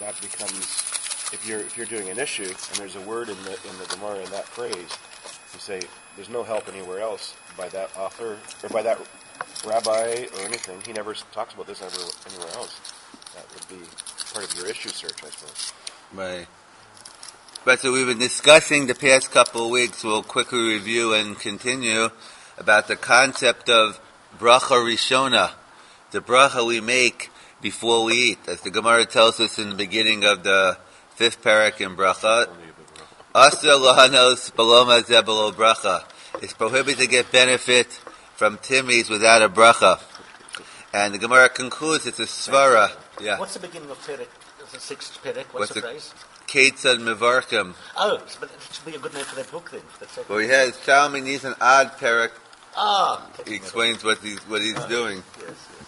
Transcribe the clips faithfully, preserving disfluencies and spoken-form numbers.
that becomes, if you're if you're doing an issue and there's a word in the in the Gemara in that phrase, you say there's no help anywhere else by that author or by that rabbi or anything. He never talks about this ever anywhere else. That would be part of your issue search, I suppose. Right. But so we've been discussing the past couple of weeks. We'll quickly review and continue about the concept of bracha rishona, the bracha we make before we eat. As the Gemara tells us in the beginning of the fifth parak in bracha, Asr lahanos balom hazeh b'lo bracha. It's prohibited to get benefit from timmies without a bracha. And the Gemara concludes it's a svara. Yeah. What's the beginning of Perek? The sixth Perek? What's, What's the, the phrase? Ketzad Mevarkim. Oh, but it should be a good name for that book then. That's Well, he has Shalmi needs an odd parak. Ah, He explains what he's what he's oh, doing. Yes, yes.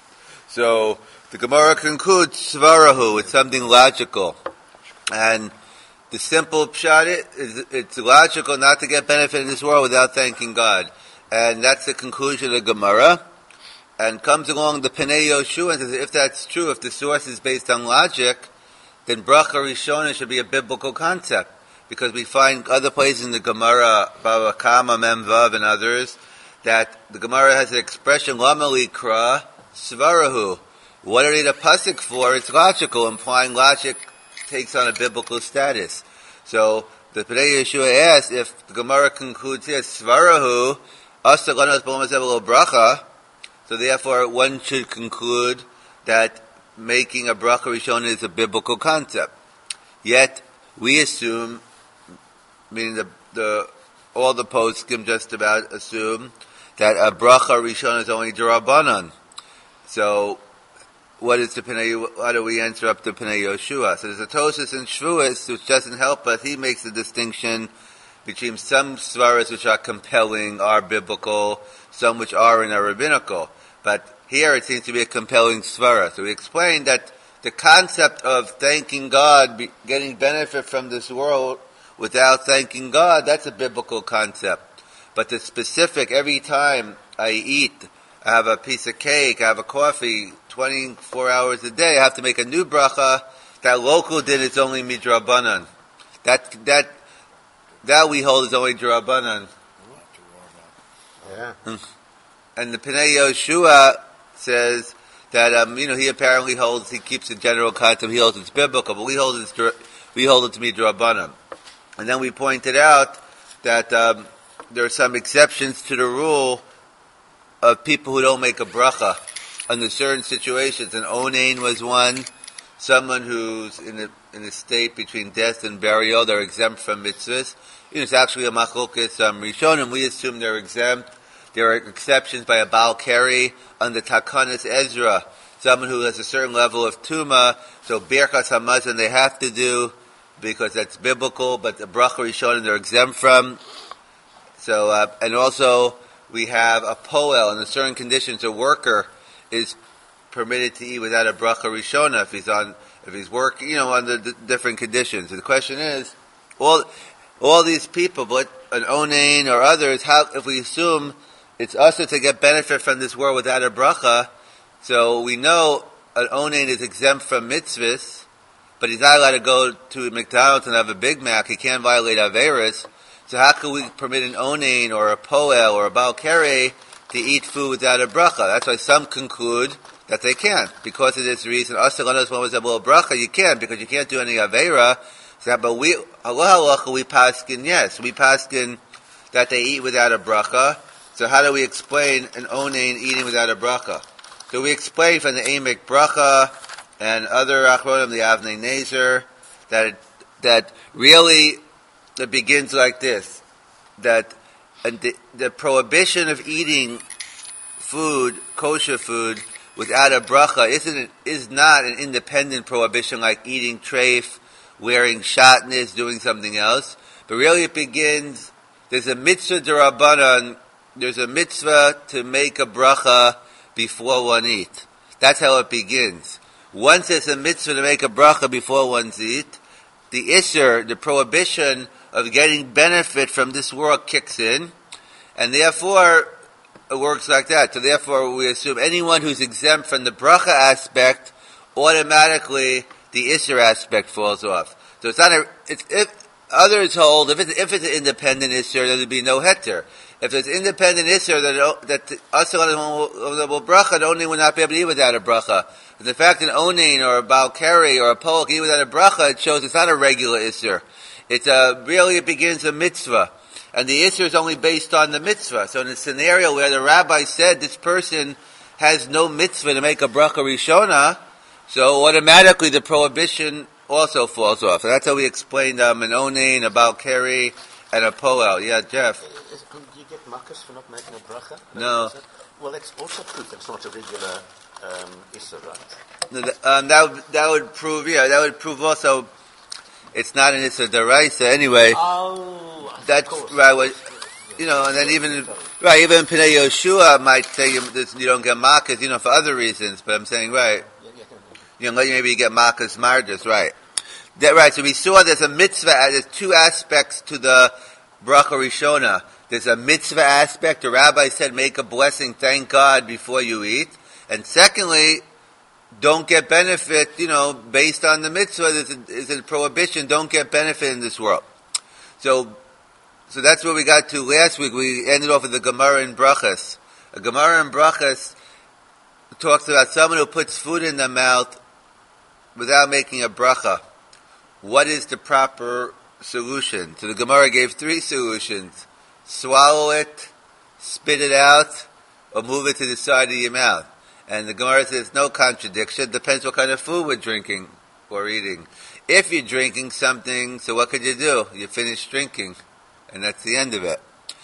So the Gemara concludes svarahu. It's something logical, and the simple pshat is it's logical not to get benefit in this world without thanking God, and that's the conclusion of the Gemara. And comes along the Pnei Yoshua and says, if that's true, if the source is based on logic, then bracha rishona should be a biblical concept. Because we find other places in the Gemara, Bava Kama, Mem Vav, and others, that the Gemara has an expression, Lama likra svarahu. What do you need a pasuk for? It's logical, implying logic takes on a biblical status. So the Pnei Yoshua asks, if the Gemara concludes here, svarahu, asa lanos b'lo mazeh b'lo bracha, so therefore, one should conclude that making a bracha rishona is a biblical concept. Yet, we assume, meaning the, the all the poskim just about assume, that a bracha rishona is only d'Rabbanan. So, what is the Pnei? How do we answer up the Pnei Yoshua? So there's a Tosas in Shvuas, which doesn't help us. He makes a distinction between some svaras which are compelling, are biblical, some which are in a rabbinical. But here it seems to be a compelling svara. So we explained that the concept of thanking God, be, getting benefit from this world without thanking God, that's a biblical concept. But the specific, every time I eat, I have a piece of cake, I have a coffee, twenty-four hours a day, I have to make a new bracha, that local din is only midrabanan. That, that, that we hold is only drabanan. Yeah. And the Pnei Yoshua says that, um, you know, he apparently holds, he keeps the general concept, he holds it's biblical, but we hold it, we hold it to be drabanan. And then we pointed out that, um, there are some exceptions to the rule of people who don't make a bracha under certain situations. And onain was one, someone who's in a, in a state between death and burial, they're exempt from mitzvahs. You know, it's actually a machlokes, um, rishonim, we assume they're exempt. There are exceptions by a Baal Keri under Takanas Ezra, someone who has a certain level of Tuma, so Birkas HaMazon they have to do, because that's biblical, but the Bracha Rishonim they're exempt from. So, uh, and also, we have a Poel, under certain conditions, a worker is permitted to eat without a Bracha Rishona if he's on, if he's working, you know, under d- different conditions. And the question is, all, all these people, but an Onain or others, how, if we assume it's also to get benefit from this world without a bracha, so we know an Onain is exempt from mitzvahs, but he's not allowed to go to McDonald's and have a Big Mac, he can't violate Averis, so how can we permit an Onain or a Poel or a Baal Keri to eat food without a bracha? That's why some conclude that they can't. Because of this reason, Asalanos when was a bracha, you can't, because you can't do any Avera. So, but we, Allah halacha, we paskin, yes, we paskin that they eat without a bracha. So how do we explain an onain eating without a bracha? So we explain from the Emek Bracha and other achronim, the Avnei Nezer, that it, that really it begins like this, that the, the prohibition of eating food, kosher food, without a bracha isn't is not an independent prohibition like eating treif, wearing shatnez, doing something else. But really it begins, there's a mitzvah d'Rabbanan, there's a mitzvah to make a bracha before one eat. That's how it begins. Once there's a mitzvah to make a bracha before one's eat, the isser, the prohibition of getting benefit from this world kicks in, and therefore it works like that. So therefore we assume anyone who's exempt from the bracha aspect automatically the Isser aspect falls off. So it's not a, it's, if others hold, if it's, if it's an independent Isser, then there'd be no heter. If it's independent Isser, that, that Asr al bracha, the only would not be able to eat without a bracha. But the fact that onain or a balkari or a polk eat without a bracha, it shows it's not a regular Isser. It's a, really it begins a mitzvah. And the Isser is only based on the mitzvah. So in a scenario where the rabbi said this person has no mitzvah to make a bracha rishona, so automatically the prohibition also falls off. And that's how we explained um, an onain, a balkari, and a poel. Yeah, Jeff? Is, do you get makas for not making a bracha? No. Well, that's also proof that's not a regular um, Isser, right? No, th- um, that, would, that would prove, yeah, that would prove also it's not an Isser Daraisa anyway. Oh, that's course. right. What, you know, and then even right, even Pnei Yoshua might say you, this, you don't get makas, you know, for other reasons. But I'm saying right, Yeah, yeah, yeah. you know, maybe you get makas mardas, right? That right. So we saw there's a mitzvah. There's two aspects to the bracha rishona. There's a mitzvah aspect. The rabbi said, make a blessing, thank God before you eat. And secondly, don't get benefit, you know, based on the mitzvah. There's a, there's a prohibition. Don't get benefit in this world. So, so that's where we got to last week. We ended off with the Gemara in Brachas. A Gemara in Brachas talks about someone who puts food in their mouth without making a bracha. What is the proper solution? So the Gemara gave three solutions. Swallow it, spit it out, or move it to the side of your mouth. And the Gemara says no contradiction. Depends what kind of food we're drinking or eating. If you're drinking something, so what could you do? You finish drinking, and that's the end of it.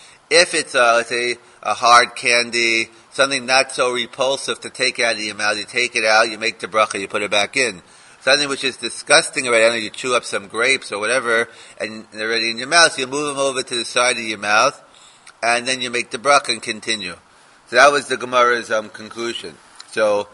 If it's, uh, let's say, a hard candy, something not so repulsive to take out of your mouth, you take it out, you make the bracha, you put it back in. Something which is disgusting already, I don't know, you chew up some grapes or whatever, and they're already in your mouth, so you move them over to the side of your mouth, and then you make the bracha and continue. So that was the Gemara's um, conclusion. So,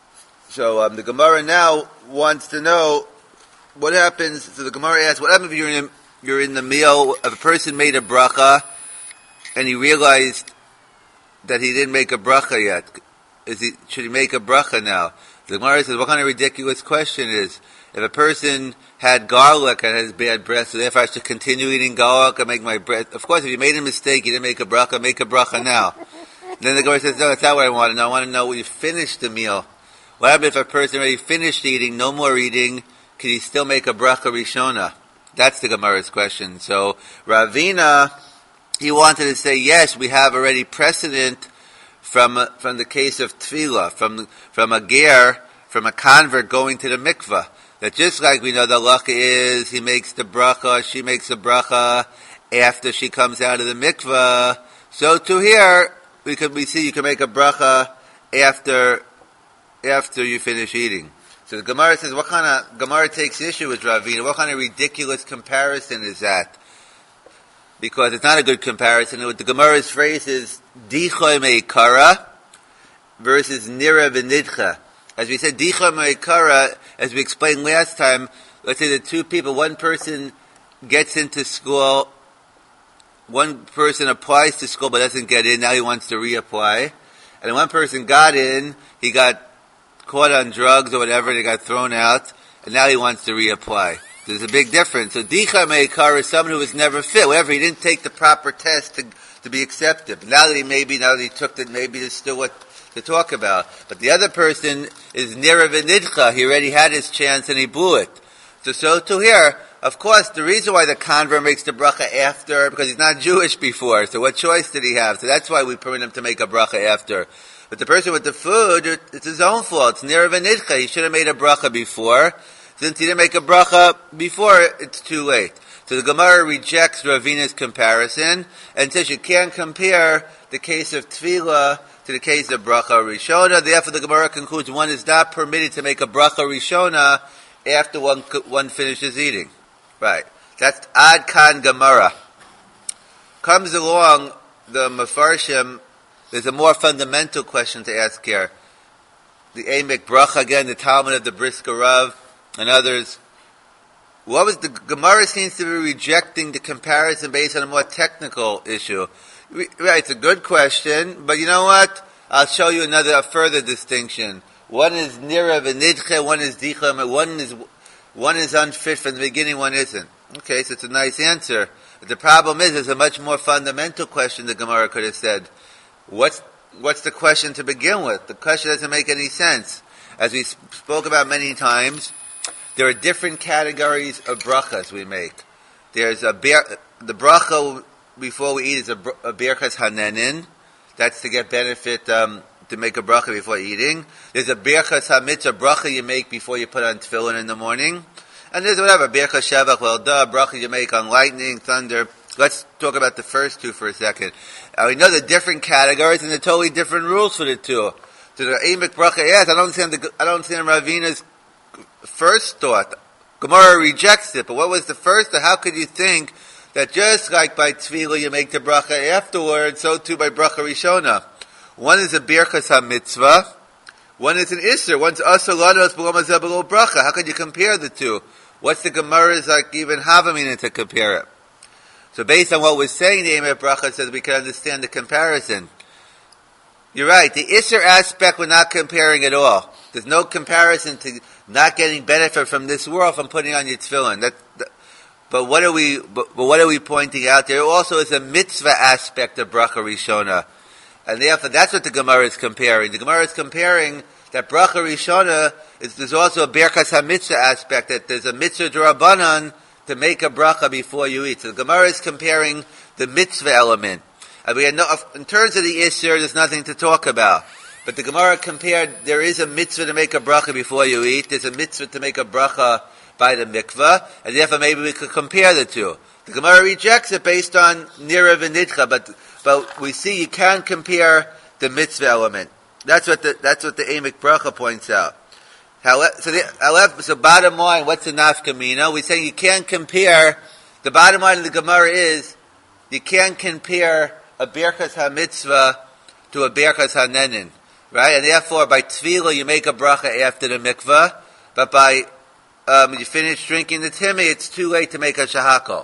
so um, the Gemara now wants to know what happens. So the Gemara asks, what happens if you're in, you're in the meal, if a person made a bracha, and he realized that he didn't make a bracha yet? Is he, should he make a bracha now? The Gemara says, what kind of ridiculous question is, if a person had garlic and has bad breath, so therefore I should continue eating garlic and make my breath? Of course, if you made a mistake, you didn't make a bracha, make a bracha now. Then the Gemara says, no, that's not what I want to know. I want to know when you finished the meal. What happens if a person already finished eating, no more eating, can he still make a bracha rishona? That's the Gemara's question. So, Ravina, he wanted to say, yes, we have already precedent from uh, from the case of tefillah, from from a ger, from a convert going to the mikvah. That just like we know the halacha is, he makes the bracha, she makes the bracha after she comes out of the mikvah. So to here, we could we see you can make a bracha after after you finish eating. So the Gemara says, what kind of Gemara takes issue with Ravina? What kind of ridiculous comparison is that? Because it's not a good comparison. The Gemara's phrase is dicha meikara versus nira v'nidcha. As we said, dicha meikara, as we explained last time, let's say the two people, one person gets into school, one person applies to school but doesn't get in, now he wants to reapply. And one person got in, he got caught on drugs or whatever, and he got thrown out, and now he wants to reapply. There's a big difference. So dicha meikar is someone who was never fit. Whatever, he didn't take the proper test to to be accepted. Now that he maybe, now that he took it, maybe there's still what to talk about. But the other person is nira v'nidcha. He already had his chance and he blew it. So, so to here, of course, the reason why the convert makes the bracha after, because he's not Jewish before. So what choice did he have? So that's why we permit him to make a bracha after. But the person with the food, it's his own fault. It's nira v'nidcha. He should have made a bracha before. Since he didn't make a bracha before, it's too late. So the Gemara rejects Ravina's comparison and says you can't compare the case of tefillah to the case of bracha rishona. Therefore, the Gemara concludes one is not permitted to make a bracha rishona after one one finishes eating. Right. That's Ad Kan Gemara. Comes along the Mefarshim. There's a more fundamental question to ask here. The Emek Bracha again, the Talmud of the Brisker Rav, and others. What was the Gemara seems to be rejecting the comparison based on a more technical issue. Right, it's a good question, but you know what? I'll show you another, a further distinction. One is nira v'nidche, one is dicha, one is one is unfit from the beginning, one isn't. Okay, so it's a nice answer. But the problem is, there's a much more fundamental question the Gemara could have said. What's, what's the question to begin with? The question doesn't make any sense. As we spoke about many times, there are different categories of brachas we make. There's a ber- the bracha before we eat is a, br- a berchas hanenin. That's to get benefit, um, to make a bracha before eating. There's a berchas hamitzvah bracha you make before you put on tefillin in the morning. And there's whatever, berchas shavach welda, bracha you make on lightning, thunder. Let's talk about the first two for a second. Uh, we know the different categories and the totally different rules for the two. To the emek bracha, yes, I don't understand the, I don't understand Ravina's first thought. Gemara rejects it, but what was the first? How could you think that just like by tefillah you make the bracha afterwards, so too by bracha rishona? One is a birchas ha-mitzvah, one is an isser, one's asar lanos b'lo mazeh b'lo bracha. How could you compare the two? What's the Gemara's like even havamina to compare it? So based on what we're saying, the emek bracha says we can understand the comparison. You're right, the isser aspect we're not comparing at all. There's no comparison to not getting benefit from this world from putting on your tefillin. That, that, but what are we? But, but what are we pointing out? There also is a mitzvah aspect of bracha rishona, and therefore that's what the Gemara is comparing. The Gemara is comparing that bracha rishona is there's also a berkas hamitzvah aspect, that there's a mitzvah d'Rabbanan to make a bracha before you eat. So the Gemara is comparing the mitzvah element. And we had no, in terms of the isser, there's nothing to talk about. But the Gemara compared, there is a mitzvah to make a bracha before you eat, there's a mitzvah to make a bracha by the mikveh, and therefore maybe we could compare the two. The Gemara rejects it based on nira v'nidcha, but, but we see you can compare the mitzvah element. That's what the, that's what the emek bracha points out. How, so the, so bottom line, what's the nafkamina? We're saying you can't compare, the bottom line of the Gemara is, you can't compare a berchas ha-mitzvah to a berchas ha-nenin. Right? And therefore, by tefillah, you make a bracha after the mikveh, but by, um, you finish drinking the timmy, it's too late to make a shahakol.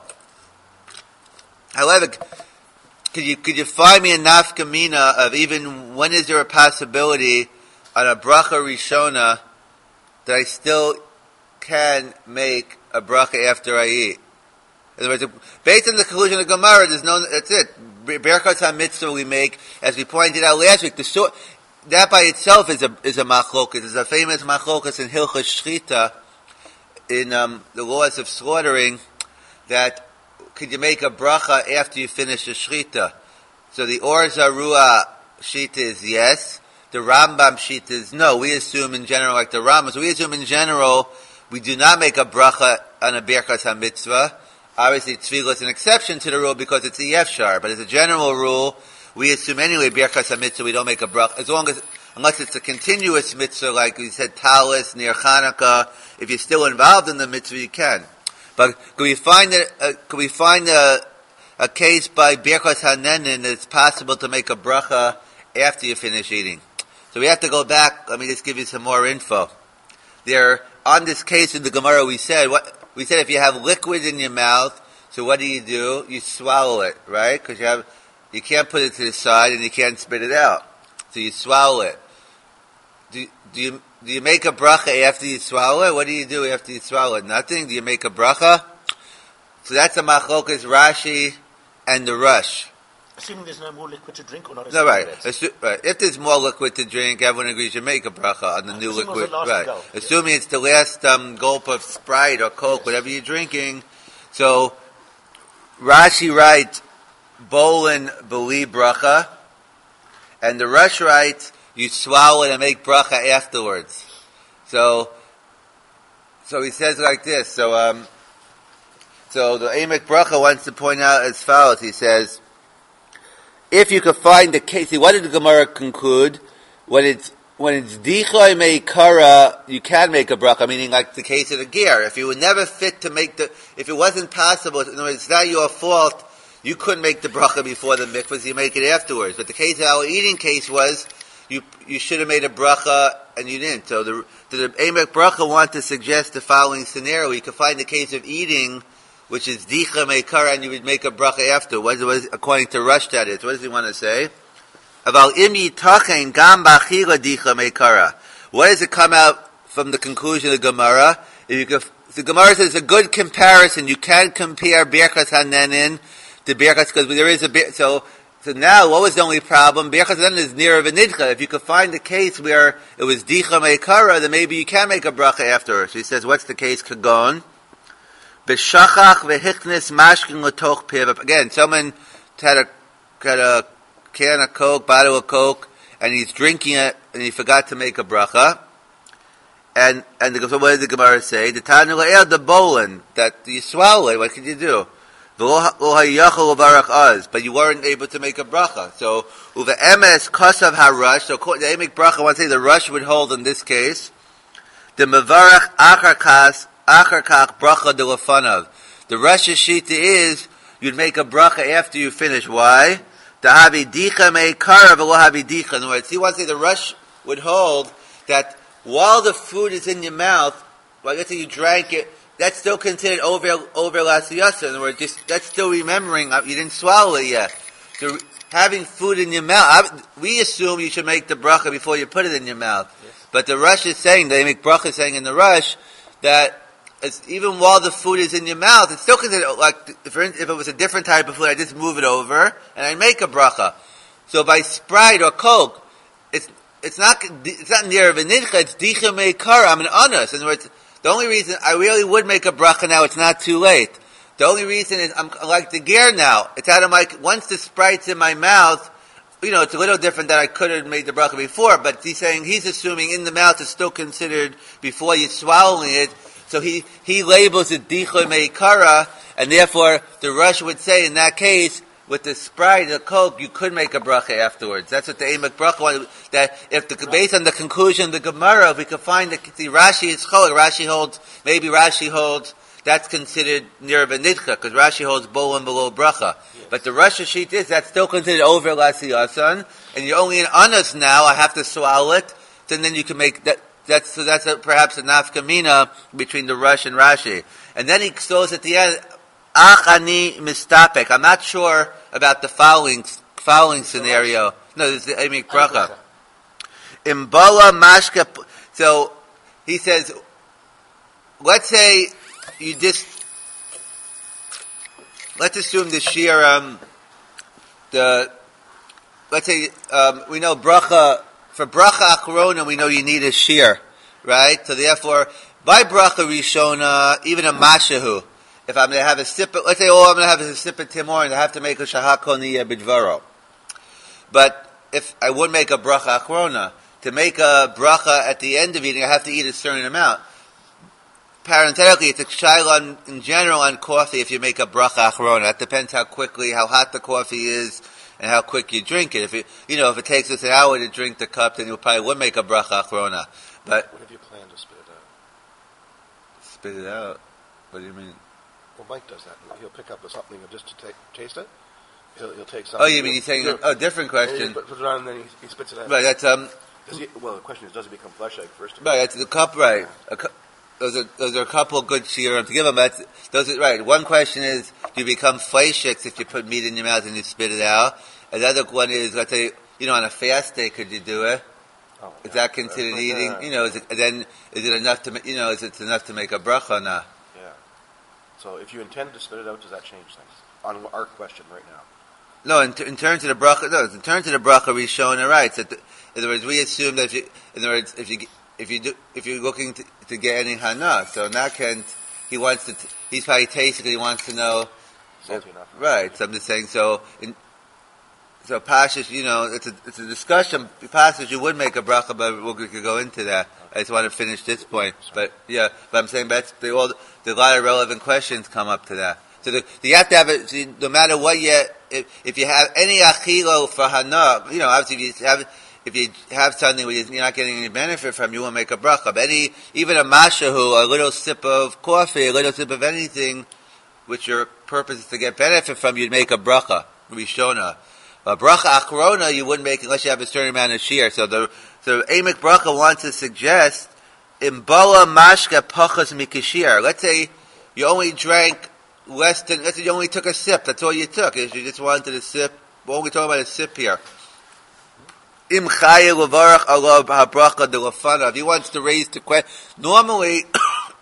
However, could you, could you find me a nafkamina of even when is there a possibility on a bracha rishona that I still can make a bracha after I eat? In other words, based on the conclusion of Gemara, there's no, that's it. Berchas ha-mitzvah we make, as we pointed out last week, the so, that by itself is a is a machlokas. It's a famous machlokas in Hilchos Shchita, in um, the laws of slaughtering, that could you make a bracha after you finish the shchita? So the Or Zarua shita is yes. The Rambam shita is no. We assume in general, like the Rambam, so we assume in general we do not make a bracha on a berchas ha-mitzvah. Obviously, tefillah is an exception to the rule because it's a yefshar, but as a general rule, we assume anyway, berchas ha-mitzvah, we don't make a bracha, as long as, unless it's a continuous mitzvah, like we said, talis, near Chanukah, if you're still involved in the mitzvah, you can. But could we find a, uh, could we find a, a case by berchas hanenin that it's possible to make a bracha after you finish eating? So we have to go back, let me just give you some more info. There, on this case in the Gemara we said, what, we said if you have liquid in your mouth, so what do you do? You swallow it, right? Because you have, you can't put it to the side and you can't spit it out. So you swallow it. Do, do you, do you make a bracha after you swallow it? What do you do after you swallow it? Nothing? Do you make a bracha? So that's a machlokas Rashi and the Rush. Assuming there's no more liquid to drink or not? No, right. Assu- right. If there's more liquid to drink, everyone agrees you make a bracha on the uh, new liquid. Right. Gulp, assuming yeah. It's the last um, gulp of Sprite or Coke, yes. Whatever you're drinking. So Rashi writes, Bolin beli bracha, and the Rush writes, you swallow it and make bracha afterwards. So, so he says like this. So, um, so the emek bracha wants to point out as follows. He says, if you could find the case, see, what did the Gemara conclude? When it's when it's dichai meikara, you can make a bracha. Meaning, like the case of the ger. If you were never fit to make the, if it wasn't possible, in other words, it's not your fault. You couldn't make the bracha before the mikvah, so you make it afterwards. But the case of our eating case was, you you should have made a bracha and you didn't. So the the emek bracha want to suggest the following scenario: you could find the case of eating, which is dicha meikara, and you would make a bracha after. What is, what is, according to Rush, that is. What does he want to say? Aval im yitachen gam b'achila dicha meikara. What does it come out from the conclusion of the Gemara? If you could the Gemara says a good comparison. You can compare Birchas Hanenin to Birchas, because there is a bit, so, so now, what was the only problem? Birchas Hanenin is nearer V'nidcha. If you could find a case where it was Dicha Meikara, then maybe you can make a bracha afterwards. So he says, what's the case? Kagon. B'shachach v'hichnis mashkin l'toch piv. Again, someone had a, had a can of Coke, bottle of Coke, and he's drinking it, and he forgot to make a bracha. And, and the, so what did the Gemara say? The Tanu La'er, the bolin, that you swallow it, what could you do? But you weren't able to make a bracha. So, uva emes kosav harush, so the emek bracha, I want to say the rush would hold in this case. The mevarach acharkas, acharkach bracha de lefanav. The rush shita is, you'd make a bracha after you finish. Why? The havi dicha meikara v'lo havi dicha. In other words, he wants to say the rush would hold that while the food is in your mouth, well, let's say you drank it, that's still considered over over lasiyasa. In other words, just that's still remembering you didn't swallow it yet. So having food in your mouth, we assume you should make the bracha before you put it in your mouth. Yes. But the Rush is saying, they make bracha saying in the Rush that it's, even while the food is in your mouth, it's still considered like if, if it was a different type of food, I just move it over and I make a bracha. So by Sprite or Coke, it's it's not it's not near v'nidcha, it's dicha meikara. I'm an honest. In other words, the only reason I really would make a bracha now, it's not too late. The only reason is I'm like the gear now. It's out of my, once the Sprite's in my mouth, you know, it's a little different that I could have made the bracha before, but he's saying, he's assuming in the mouth is still considered before you're swallowing it. So he, he labels it dicha meikara, and therefore the Rush would say in that case, with the Sprite, the Coke, you could make a bracha afterwards. That's what the Emek bracha wanted. That if the, based on the conclusion of the Gemara, if we could find the, the Rashi is chol, Rashi holds, maybe Rashi holds, that's considered near v'nidcha, because Rashi holds bowl and below bracha. Yes. But the Rosh Hashit is, that's still considered over lasiyasan, and you're only in anas now, I have to swallow it, so then you can make that, that's, so that's a, perhaps a nafkamina between the Rush and Rashi. And then he goes at the end, Ach ani mistapek. I'm not sure about the following following scenario. No, this is the Emek bracha. Imbala mashka. So he says, let's say you just let's assume the sheer um, the let's say um, we know bracha for bracha achrona we know you need a sheer, right? So therefore, by bracha rishona, even a mashahu. If I'm going to have a sip, let's say, oh, I'm going to have a sip of Timor and I have to make a shahakoniya bidvaro. But if I would make a bracha achrona, to make a bracha at the end of eating, I have to eat a certain amount. Parenthetically, it's a shaila in general on coffee if you make a bracha achrona. That depends how quickly, how hot the coffee is and how quick you drink it. If it, you know, if it takes us an hour to drink the cup, then you probably would make a bracha achrona. But what have you planned to spit it out? Spit it out? What do you mean? Well, Mike does that. He'll pick up something just to take, taste it. He'll, he'll take something. Oh, you mean he's saying, oh, different question. He puts it on and then he, he spits it out. Right, that's, um... Does he, well, the question is, does it become flesh egg first? Right, that's the cup, right. A cu- those are, those are a couple of good shiurim to give them. That's, those are, right. One question is, do you become fleishiks if you put meat in your mouth and you spit it out? And the other one is, let's say, you know, on a fast day, could you do it? Oh, is yeah. that considered uh, eating? Uh, you know, is it, then, is it enough to, you know, is it enough to make a bracha or not? So if you intend to spit it out, does that change things? On our question right now. No, in, t- in terms of the bracha, no, in terms of the bracha Rishona, right. So the, in other words, we assume that if you, in other words, if you, if you do, if you're looking to, to get any hana, so in that case, he wants to, t- he's probably tasting, he wants to know. Salty enough. Right. So I'm just saying, so, in, so Pashish, you know, it's a, it's a discussion, Pashish, you would make a bracha, but we could go into that. I just want to finish this point. But, yeah, but I'm saying that's, they all, there are a lot of relevant questions come up to that. So the, you have to have it, so no matter what you, if, if you have any achilo for hana, you know, obviously if you have, if you have something where you're not getting any benefit from, you won't make a bracha. But any, even a mashahu, a little sip of coffee, a little sip of anything, which your purpose is to get benefit from, you'd make a bracha, rishona. A bracha achrona, you wouldn't make unless you have a certain amount of shear. So the, so Emek bracha wants to suggest, imbala mashka pachas mikashir. Let's say you only drank less than, let's say you only took a sip, that's all you took, is you just wanted a sip, we're only talking about a sip here. Im chaya levarach alav habracha de lefanav. He wants to raise the question. Normally,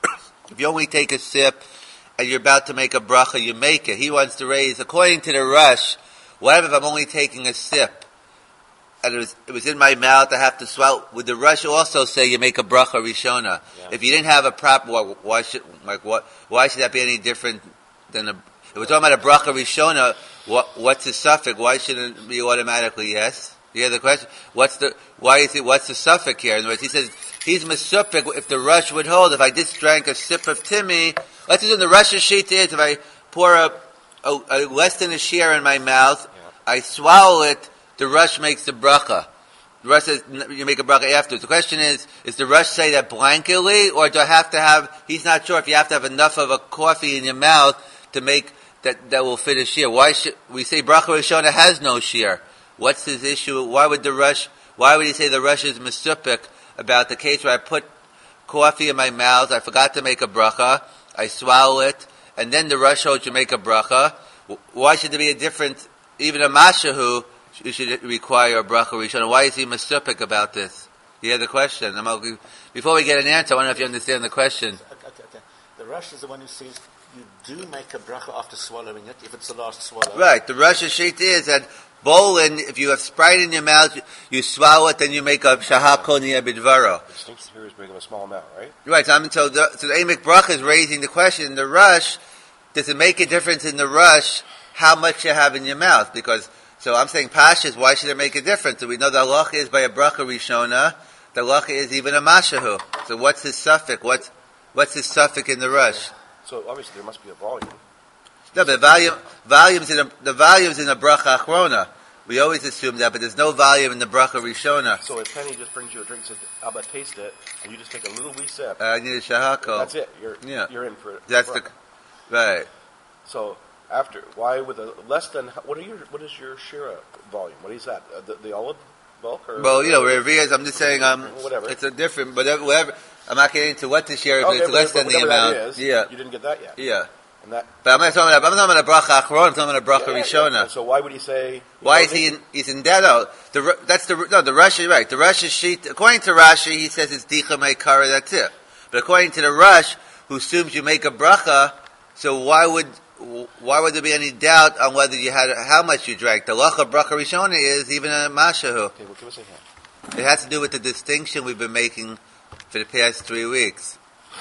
If you only take a sip and you're about to make a bracha, you make it. He wants to raise, according to the Rush, what if I'm only taking a sip and it was, it was in my mouth, I have to swallow? Would the Rush also say you make a bracha rishona? Yeah. If you didn't have a proper, why, why should like what? Why should that be any different than a? If we're talking about a bracha rishona, what, what's the suffix? Why shouldn't it be automatically yes? You hear the question? What's the? Why is it? What's the suffix here? In other words, he says he's mesupik. If the Rush would hold, if I just drank a sip of Timmy, let's assume the Rush sheet is if I pour a, a, a less than a shear in my mouth, yeah. I swallow it. The Rush makes the bracha. The Rush says you make a bracha afterwards. The question is: is the Rush say that blanketly, or do I have to have? He's not sure if you have to have enough of a coffee in your mouth to make that that will fit a shear. Why should we say bracha rishona has no shear? What's his issue? Why would the Rush? Why would he say the Rush is mesupik about the case where I put coffee in my mouth, I forgot to make a bracha, I swallow it, and then the Rush holds you make a bracha? Why should there be a difference? Even a mashahu, you should require a bracha rishona. Why is he mesupik about this? You hear the question. I'm, before we get an answer, I want to know if you understand the question. Okay, okay, okay. The Rush is the one who says you do make a bracha after swallowing it, if it's the last swallow. Right. The Rush sheet is that bowling, if you have Sprite in your mouth, you swallow it, then you make a shahako niya bidvaro. The distinction here is bring up a small amount, right? Right. So, I mean, so the, so the Emek Bracha is raising the question, in the Rush, does it make a difference in the Rush how much you have in your mouth? Because, so I'm saying Pashas, why should it make a difference? So we know the halacha is by a Bracha Rishona, the halacha is even a Mashahu. So what's his suffix? What's, what's his suffix in the Rush? So obviously there must be a volume. No, but volume, volumes in a, the volumes in a bracha achrona. We always assume that, but there's no volume in the bracha rishona. So if Penny just brings you a drink and says, "How about taste it?" and you just take a little wee sip, Uh, I need a shahako. that's it. You're Yeah. you're in for it. That's the right. So after, why with a less than what are your what is your shira volume? What is that? Uh, the, the olive bulk or Well, you know, Revias, I'm just saying, um, Whatever. it's a different, but whatever. I'm not getting into what to share. If Okay, it's but- less but than the whatever amount. that is, Yeah, you didn't get that yet. yeah. And that But I'm not talking about. I'm not talking about a bracha achrona. I'm talking about a bracha yeah, yeah, rishona. yeah. So why would he say? Why you is know, he in, he's in debt? Oh, the, that's the, no, the Rashi, right. The Rashi sheet, according to Rashi, he says it's dicha meikara, that's it. But according to the Rush, who assumes you make a bracha, so why would, why would there be any doubt on whether you had, how much you drank? The lacha bracha rishona is even a mashahu. Okay, well, give us a hint. It has to do with the distinction we've been making for the past three weeks,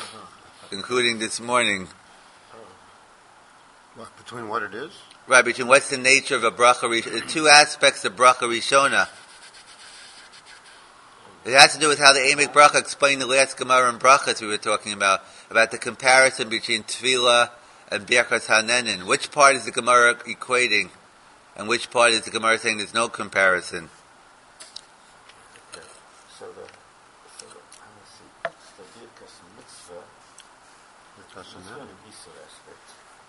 including this morning. What, between what it is? Right, between what's the nature of a bracha rishona, the two aspects of bracha rishona. It has to do with how the Emek Bracha explained the last Gemara and Brachas we were talking about, about the comparison between Tefillah and Birkas Hanenin. Which part is the Gemara equating, and which part is the Gemara saying there's no comparison? Okay. So the, so the, let me see, the Birkas Mitzvah, Birkas is Hanenin. an Isser aspect.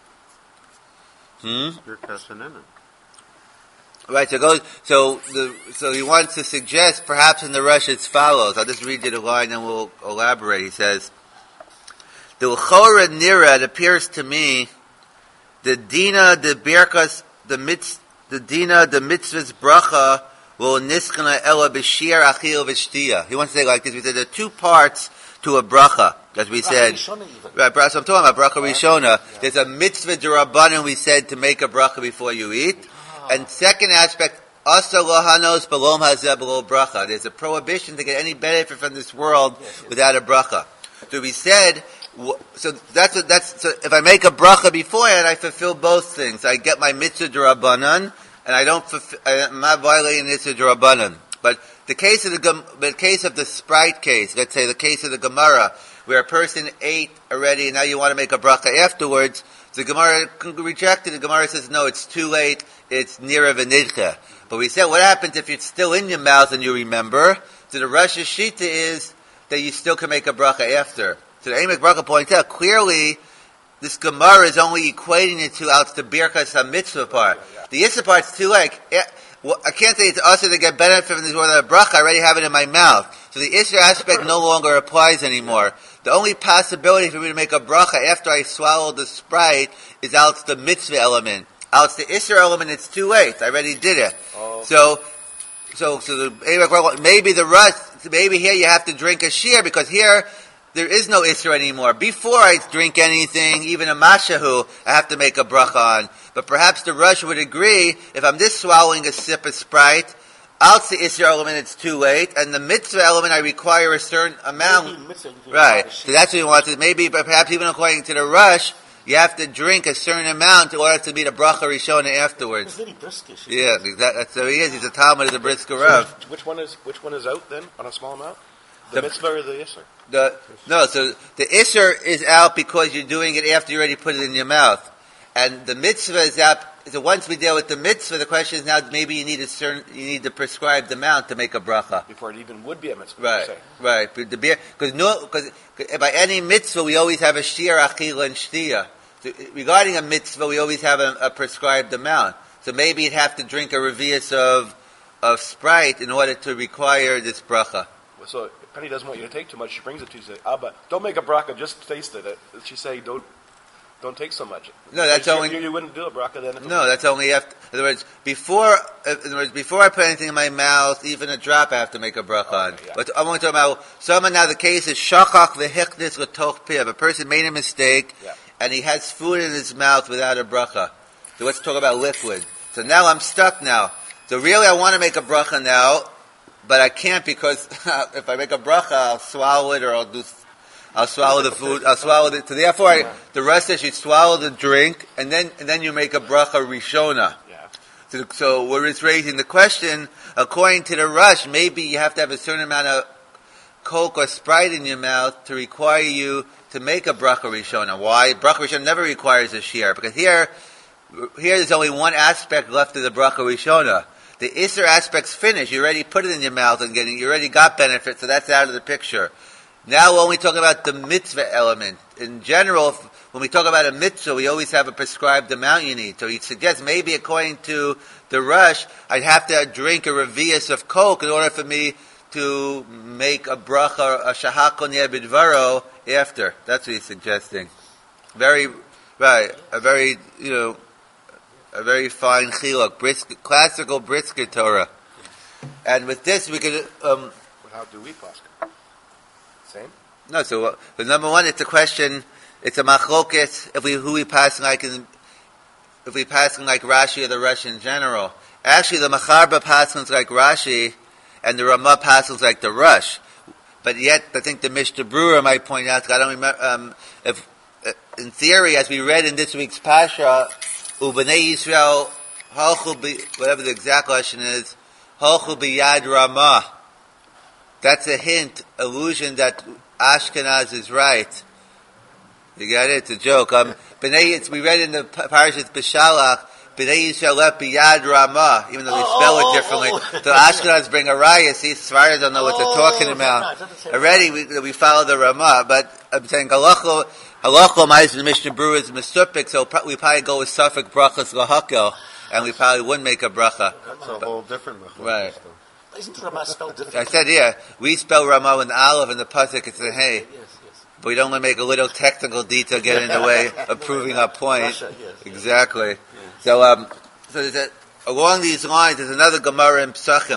Hmm? Birkas Hanenin. Right, so goes, so the, so he wants to suggest, perhaps in the Rush it's follows. I'll just read you the line and we'll elaborate. He says, the L'chora Nira, it appears to me, the Dina, the Birkas, the Mitz, the Dina, the Mitzvah's Bracha, will niskana ela b'shir achil v'shtiya. He wants to say like this, we said there are two parts to a bracha, as we said. Rishona even. Right, so I'm talking about bracha rishona. There's a mitzvah d'Rabbanan we said to make a bracha before you eat. And second aspect, asa lohanos belom hazeh below bracha. There's a prohibition to get any benefit from this world Yes, yes. without a bracha. So we said, so that's what, that's, so if I make a bracha beforehand, I fulfill both things. I get my mitzvah d'Rabbanan, and I don't fulfill, I'm not violating the mitzvah d'Rabbanan. But the case of the, Gem- the case of the Sprite case, let's say the case of the Gemara, where a person ate already and now you want to make a bracha afterwards, the Gemara rejected. The Gemara says, no, it's too late. It's nira v'nidcha. But we said, what happens if it's still in your mouth and you remember? So the Rosh Hashita is that you still can make a bracha after. So the Emek Bracha points out, clearly, this Gemara is only equating it to out the Birkas HaMitzvah part. The Issa part's too late. I can't say it's also to get benefit from this word of bracha. I already have it in my mouth. So the Issa aspect no longer applies anymore. The only possibility for me to make a bracha after I swallow the Sprite is out the mitzvah element. Out the Isser element, it's too late. I already did it. Oh. So, so, so the maybe the rust. Maybe here you have to drink a shear because here there is no Isser anymore. Before I drink anything, even a Mashahu, I have to make a bracha on. But perhaps the Rush would agree, if I'm just swallowing a sip of Sprite, out the Isser element, it's too late, and the mitzvah element, I require a certain amount. Right. So that's what he wanted. Maybe, but perhaps even according to the Rush, you have to drink a certain amount in order to be the bracha rishona afterwards. He's very briskish. Yeah, exactly. That's so he is. He's a Talmud of the Brisker Rav. So which one is which one is out then on a small amount? The, the mitzvah or the Isser? The no. So the Isser is out because you're doing it after you already put it in your mouth, and the mitzvah is out. So once we deal with the mitzvah, the question is now maybe you need a certain, you need the prescribed amount to make a bracha. Before it even would be a mitzvah. Right, say. right. But the beer, because no, because by any mitzvah we always have a shir, achila, and shtia. So regarding a mitzvah, we always have a, a prescribed amount. So maybe you'd have to drink a revius of of Sprite in order to require this bracha. So if Penny doesn't want you to take too much, she brings it to you. Say, Abba, don't make a bracha, just taste it. She say, don't. Don't take so much. No, that's you, only you, you wouldn't do a bracha then. No, that's only after. In other words, before, in other words, before I put anything in my mouth, even a drop, I have to make a bracha on. Okay, yeah. But I'm only talking about someone. Now the case is shachach v'hichnis l'toch piv. A person made a mistake, yeah. and he has food in his mouth without a bracha. So let's talk about liquid. So now I'm stuck now. So really, I want to make a bracha now, but I can't because if I make a bracha, I'll swallow it or I'll do. I'll swallow the food. I'll swallow it. So therefore, I, the rest is you swallow the drink, and then and then you make a bracha rishona. Yeah. So, so we're just raising the question. According to the Rush, maybe you have to have a certain amount of Coke or Sprite in your mouth to require you to make a bracha rishona. Why? Bracha rishona never requires a shir because here, here there's only one aspect left of the bracha rishona. The Isser aspect's finished. You already put it in your mouth and getting. You already got benefit, so that's out of the picture. Now when we talk about the mitzvah element, in general, when we talk about a mitzvah, we always have a prescribed amount you need. So he suggests maybe according to the Rush, I'd have to drink a revius of Coke in order for me to make a bracha, a shahakon bidvaro after. That's what he's suggesting. Very, right, a very, you know, a very fine chiluk, brisk, classical brisker Torah. And with this we could, um, But how do we paskin? Same? No, so, uh, but number one, it's a question, it's a machlokes, if we, who we passing like in, if we passing like Rashi or the Rush in general. Actually, the Macharba passings like Rashi, and the Ramah passings like the Rush. But yet, I think the Mishnah Brewer might point out, I don't remember, um, if, uh, in theory, as we read in this week's Pasha, U'bnei Yisrael, halchu bi, whatever the exact question is, halchu biyad Ramah. That's a hint, illusion that Ashkenaz is right. You get it? It's a joke. Um, B'nai, it's, we read in the Parashat B'Shalach, B'nai Yisrael left biyad Ramah, even though they spell it differently. So Ashkenaz bring a raya. See, Sfarad don't know what they're talking about. Already we, we follow the Ramah, but I'm saying halacha, halacha ma'is the Mishnah Brewer is misupik, so we probably go with Suffolk brachas lahakel, and we probably wouldn't make a bracha. That's a whole different machlokes. Right. Isn't Ramah spelled differently? I said, yeah, we spell Ramah with an olive and the pasuk it's a hey. Yes, yes. But we don't want to make a little technical detail get in the way of proving our point. Russia, yes, Exactly. yes. So, um, so there's a, along these lines, there's another Gemara in Psachim.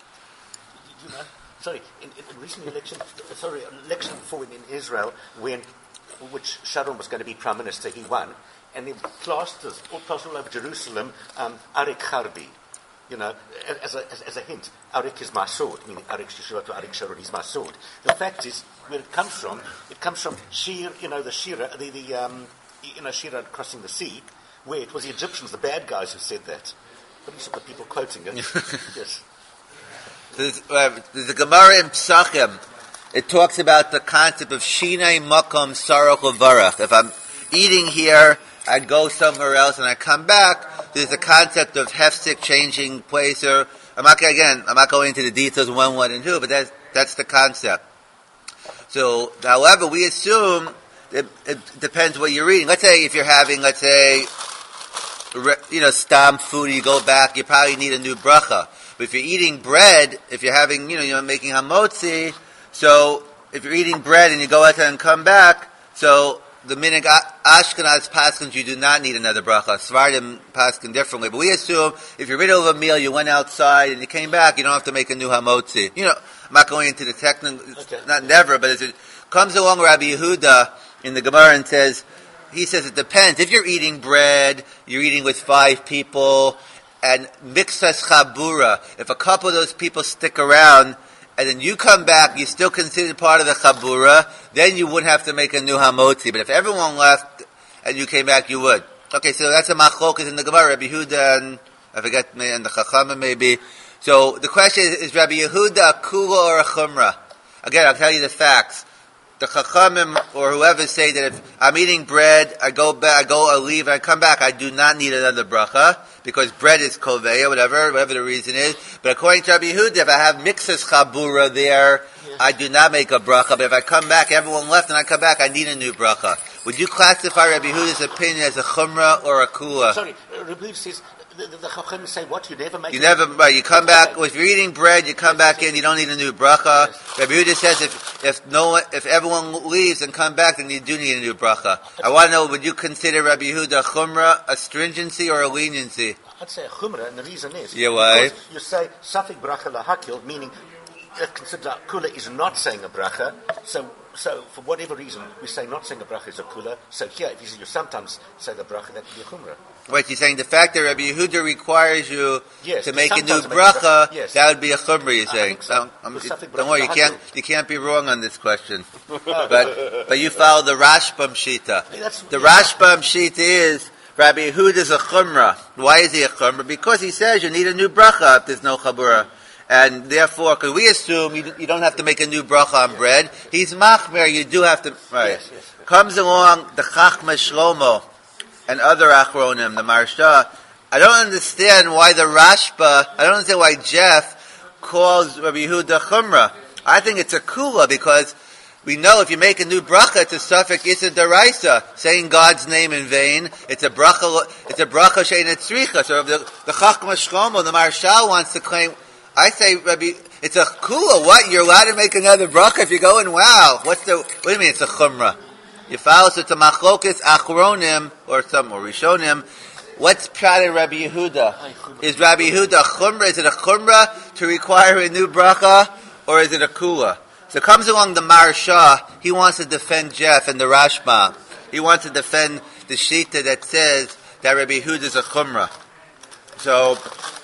You know, sorry, in, in recent election, sorry, election before in Israel, when which Sharon was going to be prime minister, he won, and the plasters all plastered all over Jerusalem, um, Arik Harbi. You know, as a, as, as a hint, Arik is my sword. I mean, Arik Shishra to Arik Sharon is my sword. The fact is, where it comes from, it comes from Shir, you know, the Shira, the, the um, you know, Shira crossing the sea, where it was the Egyptians, the bad guys who said that. But these are the people quoting it. Yes. There's, uh, there's a Gemara in Psachim. It talks about the concept of Shinei Makom Sarach Levarach. If I'm eating here, I go somewhere else and I come back, there's a concept of hefsek, changing place, or, I'm not, again, I'm not going into the details of one, one, and two, but that's, that's the concept. So, however, we assume, it, it depends what you're eating. Let's say if you're having, let's say, you know, stam food, you go back, you probably need a new bracha. But if you're eating bread, if you're having, you know, you're making hamotzi, so, if you're eating bread and you go out there and come back, so, the minig Ashkenaz paskins, you do not need another bracha. Svardim paskin differently. But we assume if you're middle of a meal, you went outside and you came back, you don't have to make a new hamotzi. You know, I'm not going into the technical, okay. not never, but it's a, Comes along Rabbi Yehuda in the Gemara and says, he says it depends. If you're eating bread, you're eating with five people, and mixas chabura, if a couple of those people stick around, and then you come back, you're still considered part of the chabura, then you wouldn't have to make a new hamotzi. But if everyone left and you came back, you would. Okay, so that's a machlokas in the Gemara, Rabbi Yehuda and, I forget, and the Chachama maybe. So the question is, is Rabbi Yehuda a kula or a chumrah? Again, I'll tell you the facts. The Chachamim or whoever say that if I'm eating bread, I go back, I go, I leave, and I come back, I do not need another bracha, because bread is koveya, whatever, whatever the reason is. But according to Rabbi Yehuda, if I have mixes chabura there, yes. I do not make a bracha. But if I come back, everyone left, and I come back, I need a new bracha. Would you classify Rabbi Yehuda's opinion as a chumrah or a kula? Sorry, Rabbi Yehuda says, the, the, the Chachamim say what? You never make You never, right, you come back, well, if you're eating bread, you come back in, you don't need a new bracha. Yes. Rabbi Yehuda says if, if no one, if everyone leaves and come back, then you do need a new bracha. I want to know, would you consider Rabbi Yehuda a chumrah, a stringency, or a leniency? I'd say a chumrah, and the reason is, yeah, why? You say, safik bracha lahakil, meaning, consider kula is not saying a bracha, so, so for whatever reason, we say not saying a bracha is a kula, so here, if you say you sometimes say the bracha, that would be a chumrah. Wait, you're saying the fact that Rabbi Yehuda requires you yes, to make a new bracha, yes. That would be a chumrah, you're saying. So. Um, don't worry, you can't, you can't be wrong on this question. but, but you follow the Rashbam Shita. Yeah, the yeah. Rashbam Shita is, Rabbi Yehuda is a chumrah. Why is he a chumrah? Because he says you need a new bracha if there's no chabura. And therefore, because we assume you, you don't have to make a new bracha on bread. He's machmer, you do have to, right. Yes, yes. Comes along the Chachma Shlomo and other achronim, the Marsha. I don't understand why the Rashba, I don't understand why Jeff calls Rabbi Yehuda chumrah. I think it's a kula because we know if you make a new bracha, it's a suffix, it's a deraisa, saying God's name in vain. It's a bracha, it's a bracha shein etzricha. So if the, the Chachma Shlomo, the Marshal wants to claim, I say, Rabbi, it's a kula. What? You're allowed to make another bracha if you're going, wow. What's the, what do you mean it's a chumrah? You follow, so it's a machlokas achronim, or some, or rishonim. What's prat in Rabbi Yehuda? Is Rabbi Yehuda a chumrah? Is it a chumrah to require a new bracha, or is it a kula? So comes along the Marsha, he wants to defend Jeff and the Rashba. He wants to defend the Shita that says that Rabbi Yehuda is a chumrah. So,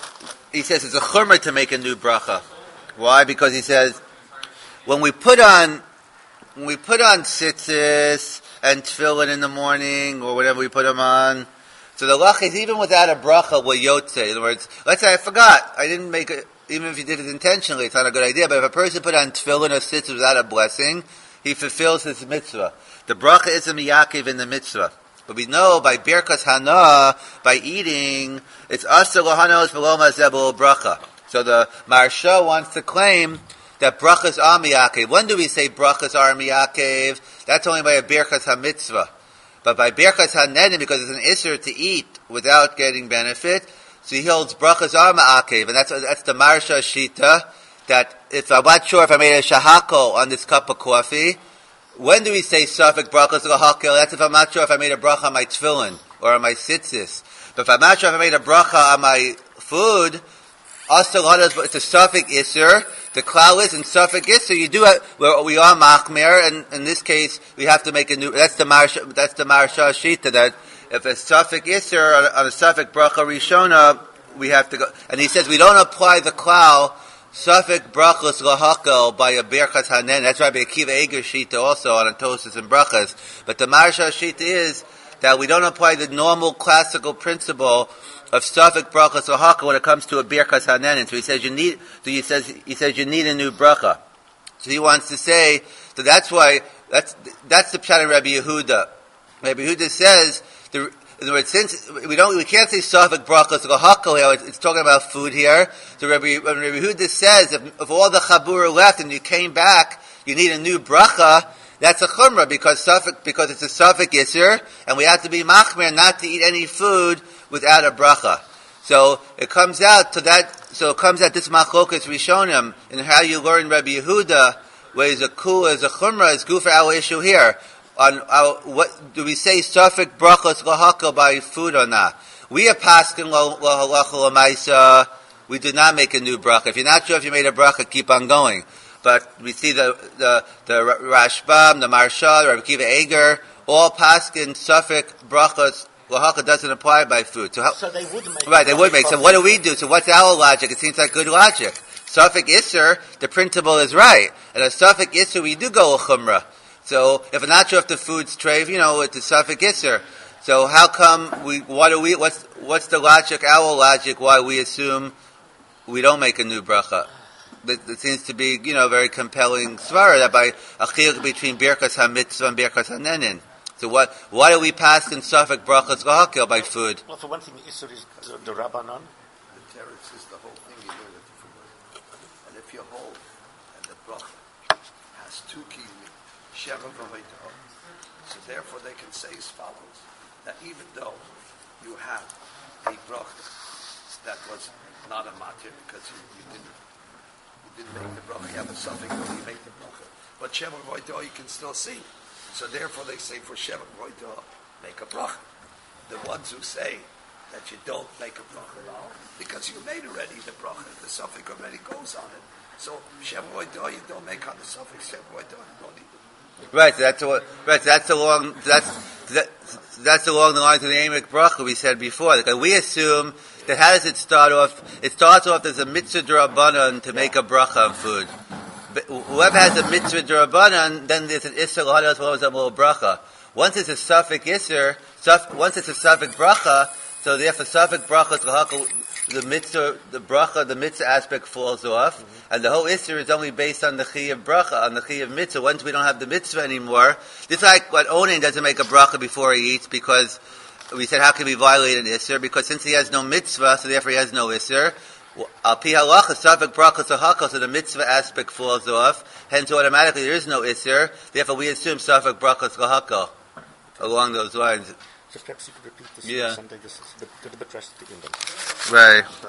he says it's a chumrah to make a new bracha. Why? Because he says, when we put on, when we put on tzitzis and tefillin in the morning, or whatever we put them on, so the lach is even without a bracha, will yotze. In other words, let's say I forgot, I didn't make it, even if you did it intentionally, it's not a good idea, but if a person put on tefillin or tzitzis without a blessing, he fulfills his mitzvah. The bracha is a miyakiv in the mitzvah. But we know by Birkas Hana, by eating, it's Asar Lohanos V'lo Mazeh Bracha. So the Marsha wants to claim that brachas are miyakev. When do we say brachas are miyakev? That's only by a Birkas HaMitzvah. But by Birkas HaNedim, because it's an Isser to eat without getting benefit, so he holds brachas are miyakev. And that's, that's the Marsha Shita, that if I'm not sure if I made a shahako on this cup of coffee, when do we say suffix brachas lahakil? That's if I'm not sure if I made a bracha on my tefillin or on my tzitzis. But if I'm not sure if I made a bracha on my food, it's a suffix isser. The klal is in suffix isser. You do have, well, we are machmer, and in this case we have to make a new. That's the marsha. That's the marsha shita. That if a suffix isser on, on a suffix bracha rishona, we have to go. And he says we don't apply the klal. Suffix brachas lahakal by a Birkas Hanen. That's why Rabbi Akiva Eger Shita also on Atosis and brachas. But the Marsha Shita is that we don't apply the normal classical principle of suffix brachas lahakal when it comes to a Birkas Hanen. So he says you need. So he says he says you need a new bracha. So he wants to say. So that's why that's that's the pshat of Rabbi Yehuda. Rabbi Yehuda says the. In other words, since we don't, we can't say suffix brachas lahakal here. It's, it's talking about food here. So Rabbi, when Rabbi Yehuda says, if, if all the chabur left and you came back, you need a new bracha. That's a chumrah because suffix, because it's a suffix isser, and we have to be machmer not to eat any food without a bracha. So it comes out to that. So it comes out this machlokas rishonim and how you learn Rabbi Yehuda, where is a kula, is a chumrah, is good for our issue here. On our, what do we say suffix brachas lahakal by food or not? We are paskin lahalacha lamaisa. We do not make a new bracha. If you're not sure if you made a bracha, keep on going. but we see the the the Rashbam, the Marsha, the Rabbi Akiva Eger, all paskin suffix brachos lahaka doesn't apply by food. So, how, so they would make right, they would make. So what do we do? So what's our logic? It seems like good logic. Suffix Isser, the principle is right, and a suffix Isser we do go a chumrah. So if I'm not sure if the food's treif, you know, it's a suffix Isser. So how come we? What do we? What's what's the logic? Our logic? Why we assume we don't make a new bracha? It seems to be, you know, very compelling svara that by a chiluk between birkas hamitzvah and birkas hanenin. So what? Why do we pass in suffix brachas lahakil by food? Well, for one thing, Isser is the, the Rabbanon. The teretz is the whole thing you learn a different way. And if you hold, and the bracha has two kili, sheva v'hoito, so therefore they can say as follows: that even though you have a bracha that was not a matir because you, you didn't. didn't make the bracha, you have a suffix when you make the bracha. But Sheva V'Hoito you can still see. So therefore they say for Sheva V'Hoito, make a bracha. The ones who say that you don't make a bracha at all, because you made already the bracha, the suffix already goes on it. So Sheva V'Hoito you don't make on the suffix, Sheva V'Hoito you don't need it. Right, so that's a, right, so that's along, that's, that, that's along the lines of the Amic bracha we said before. Like we assume that how does it start off? It starts off as a mitzvah d'Rabbanan to make a bracha on food. But whoever has a mitzvah d'Rabbanan, then there's an isser l'hada as well as a little bracha. Once it's a suffix isser, suff, once it's a suffix bracha, so therefore suffix bracha l'haka, the mitzvah, the bracha, the mitzvah aspect falls off, mm-hmm. and the whole isser is only based on the chiyuv bracha, on the chiyuv mitzvah. Once we don't have the mitzvah anymore, just like what Onan doesn't make a bracha before he eats because we said, how can we violate an Isser? Because since he has no mitzvah, so therefore he has no Isser. Al pi halacha, safek brachas ahakal, so the mitzvah aspect falls off. Hence, automatically there is no Isser. Therefore, we assume safek brachas ahakal along those lines. Just perhaps you could repeat this yeah. something. This is a bit, a bit rusty in them. Right.